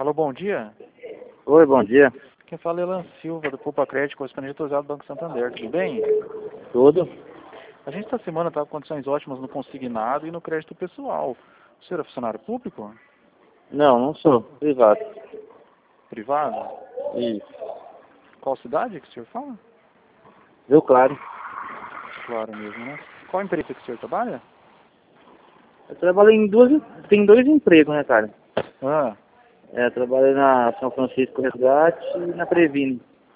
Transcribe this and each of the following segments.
Alô, bom dia. Oi, bom dia. Quem fala é Elan Silva, do Poupa Crédito, correspondente autorizado do Banco Santander. Tudo bem? Tudo? A gente esta semana está com condições ótimas no consignado e no crédito pessoal. O senhor é funcionário público? Não, não sou. Privado. Privado? Isso. Qual cidade que o senhor fala? Viu, claro. Claro mesmo, né? Qual empresa que o senhor trabalha? Eu trabalho em tem dois empregos, né, cara? Ah, Eu trabalho na São Francisco Resgate e na Previne.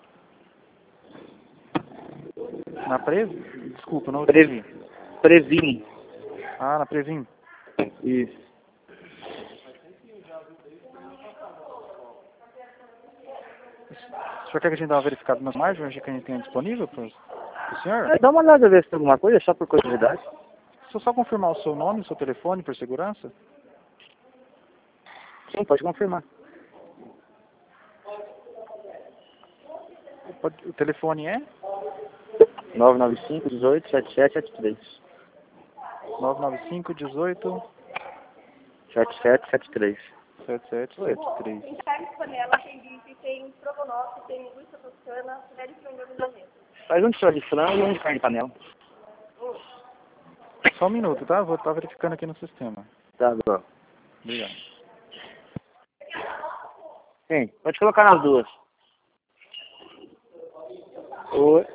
na Desculpa, não entendi. Previne. Ah, na Previm. Isso. O senhor quer que a gente dê uma verificada nas margens que a gente tem disponível para o senhor? Dá uma olhada ver se tem alguma coisa, só por curiosidade. Deixa eu só confirmar o seu nome, o seu telefone, por segurança. Sim, pode confirmar. O telefone é 995-18-7773. 995 18 7773. 7773. Em carne de panela tem bife, tem estrogonofe, tem linguiça toscana, filé de frango milanesa. Faz um de só de frango e um de carne de panela. Só um minuto, tá? Vou estar verificando aqui no sistema. Tá bom. Obrigado. Sim, pode colocar nas duas. Oi.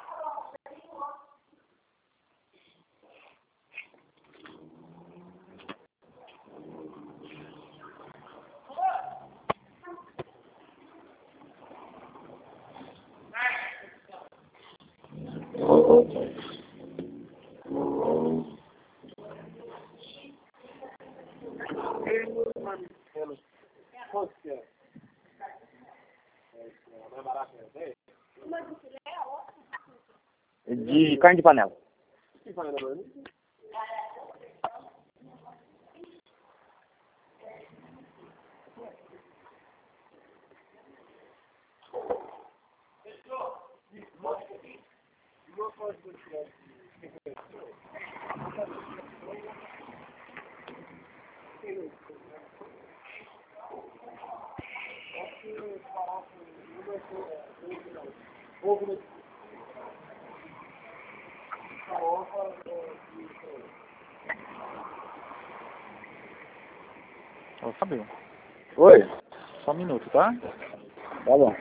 De carne de panela. Ô, Fábio, Oi. só um minuto, tá? Tá bom.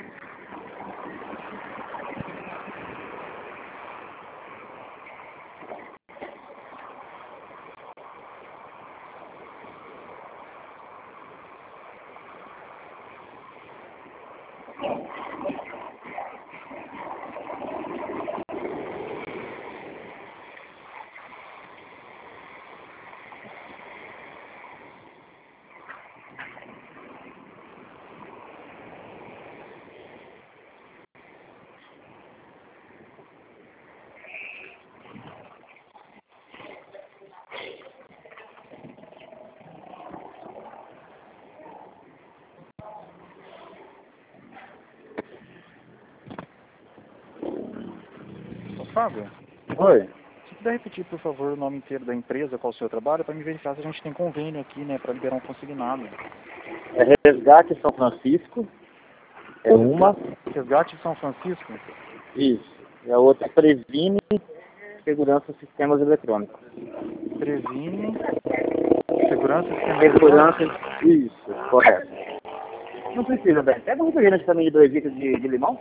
Ô, Fábio, Oi. se puder repetir, por favor, o nome inteiro da empresa, qual o seu trabalho, para me verificar se a gente tem convênio aqui, né, para liberar um consignado. É Resgate São Francisco. É uma. Resgate São Francisco? Isso. E a outra é Previne Segurança Sistemas Eletrônicos. Previne, Segurança e Sistema Eletrônico. Segurança. Isso, correto. Não precisa, velho. Pega um refrigerante também de 2 litros de limão.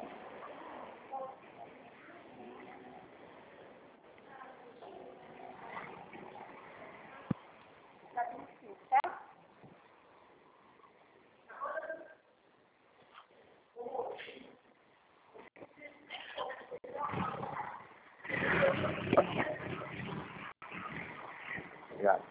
Obrigado.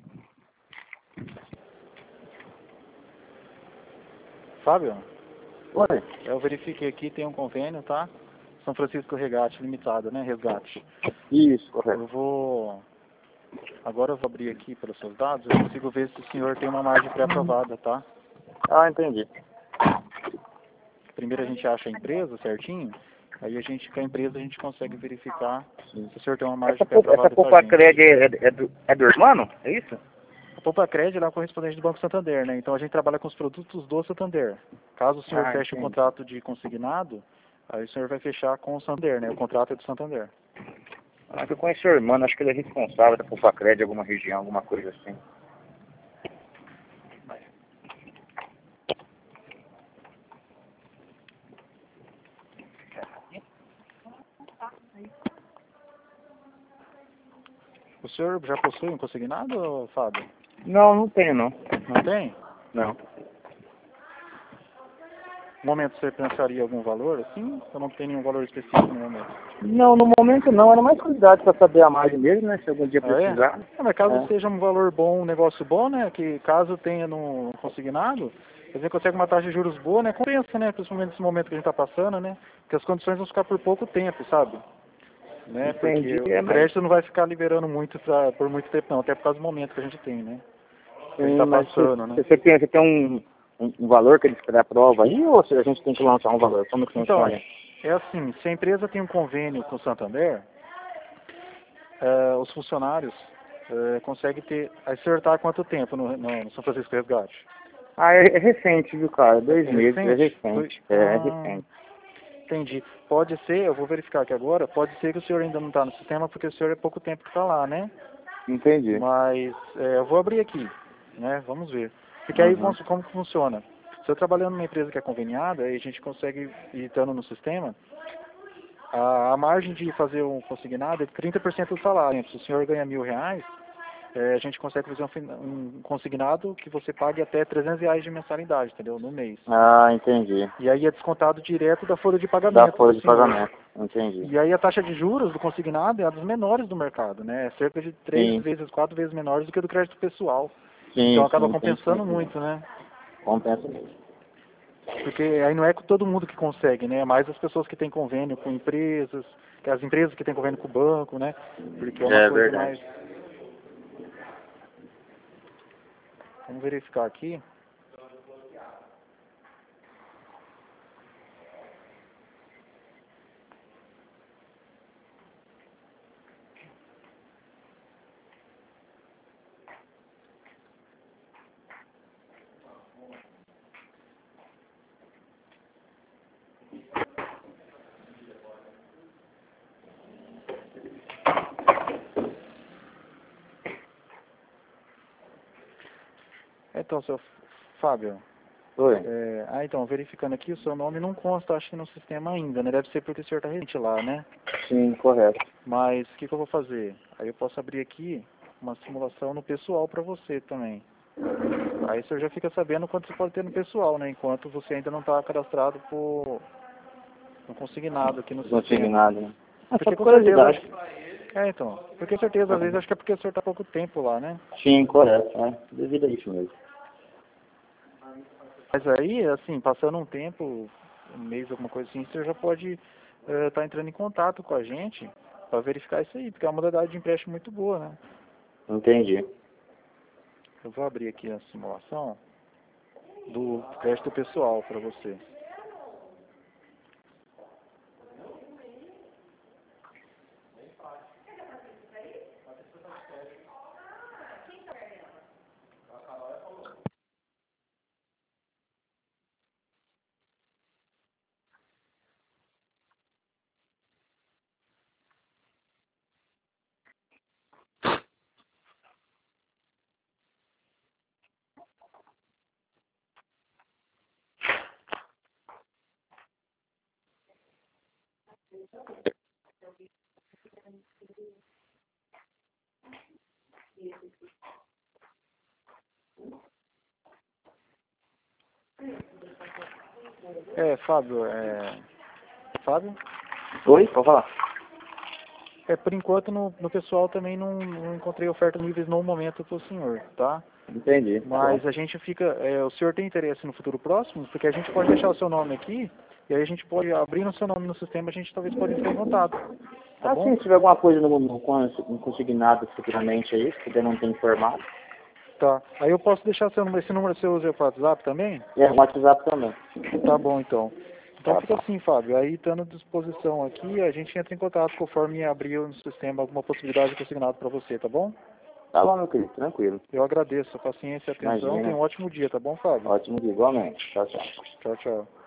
Fábio? Oi. Eu verifiquei aqui, tem um convênio, tá? São Francisco Regate Limitada, né? Resgate. Isso, correto. Agora eu vou abrir aqui pelos seus dados, eu consigo ver se o senhor tem uma margem pré-aprovada, tá? Ah, entendi. Primeiro a gente acha a empresa certinho, aí com a empresa a gente consegue verificar se o senhor tem uma margem Essa pré-aprovada com a Poupa gente. Cred é do irmão? É isso? A Poupa Cred é a correspondente do Banco Santander, né? Então a gente trabalha com os produtos do Santander. Caso o senhor feche o Entendi. contrato de consignado, aí o senhor vai fechar com o Santander, né? O contrato é do Santander. Ah, eu conheço o irmão, acho que ele é responsável da Poupa Cred de alguma região, alguma coisa assim. O senhor já possui um consignado, Fábio? Não, não tenho não. Não tem? Não. No momento você pensaria em algum valor, assim? Ou não tem nenhum valor específico no momento? Não, no momento não, era mais curiosidade para saber a margem mesmo, né? Se algum dia precisar. Mas caso seja um valor bom, um negócio bom, né? Que caso tenha no consignado, você consegue uma taxa de juros boa, né? Compensa, né? Principalmente nesse momento que a gente está passando, né? Porque as condições vão ficar por pouco tempo, sabe? Né? Entendi. Porque o crédito não vai ficar liberando muito por muito tempo, não. Até por causa do momento que a gente tem, né? Que a gente está passando, né? Você tem um valor que eles pré-aprova aí, ou se a gente tem que lançar um valor? Como que Então, funciona? é assim, se a empresa tem um convênio com o Santander, os funcionários conseguem acertar quanto tempo no São Francisco Resgate? Ah, é recente, viu, cara? 2 meses, é recente. É Ah, recente. entendi. Pode ser, eu vou verificar aqui agora, pode ser que o senhor ainda não está no sistema, porque o senhor é pouco tempo que está lá, né? Entendi. Mas eu vou abrir aqui, né? Vamos ver. Porque aí como que funciona? Se eu trabalhando numa empresa que é conveniada, aí a gente consegue ir estando no sistema, a margem de fazer um consignado é de 30% do salário. Se o senhor ganha R$ 1.000, a gente consegue fazer um consignado que você pague até R$ 300 de mensalidade, entendeu? No mês. Ah, entendi. E aí é descontado direto da folha de pagamento. Da folha de pagamento, entendi. E aí a taxa de juros do consignado é uma das menores do mercado, né? É cerca de 4 vezes menores do que a do crédito pessoal. Então acaba compensando muito, né? Compensa mesmo. Porque aí não é todo mundo que consegue, né? É mais as pessoas que têm convênio com empresas, as empresas que têm convênio com o banco, né? Porque é uma coisa verdade. mais... Vamos verificar aqui. Então, seu Fábio. Oi. Então, verificando aqui, o seu nome não consta, acho que no sistema ainda, né? Deve ser porque o senhor está residente lá, né? Sim, correto. Mas o que eu vou fazer? Aí eu posso abrir aqui uma simulação no pessoal para você também. Aí o senhor já fica sabendo quanto você pode ter no pessoal, né? Enquanto você ainda não está cadastrado no consignado aqui no sistema. Consignado, né? Porque com certeza... então. Porque com certeza, às vezes, acho que é porque o senhor está há pouco tempo lá, né? Sim, correto. Devido a isso mesmo. Mas aí, assim, passando um tempo, um mês, alguma coisa assim, o senhor já pode estar entrando em contato com a gente para verificar isso aí, porque é uma modalidade de empréstimo muito boa, né? Entendi. Eu vou abrir aqui a simulação do crédito pessoal para você. Fábio, Fábio? Oi, pode falar. Por enquanto no pessoal também não encontrei ofertas níveis no momento para o senhor, tá? Entendi. Mas a gente fica... o senhor tem interesse no futuro próximo? Porque a gente pode deixar o seu nome aqui, e aí a gente pode, abrindo o seu nome no sistema, a gente talvez pode entrar em contato. Tá bom? Sim, se tiver alguma coisa no consignado futuramente aí, se puder não ter informado. Tá. Aí eu posso deixar seu número, esse número você usa para o WhatsApp também? É, o WhatsApp também. Tá bom, então. Então Tá fica bom. assim, Fábio. Aí, estando à disposição aqui, a gente entra em contato conforme abrir no sistema alguma possibilidade de consignado para você, tá bom? Tá bom, meu querido, tranquilo. Eu agradeço a paciência e a atenção. Imagina. Tenha um ótimo dia, tá bom, Fábio? Ótimo dia, igualmente. Tchau, tchau. Tchau, tchau.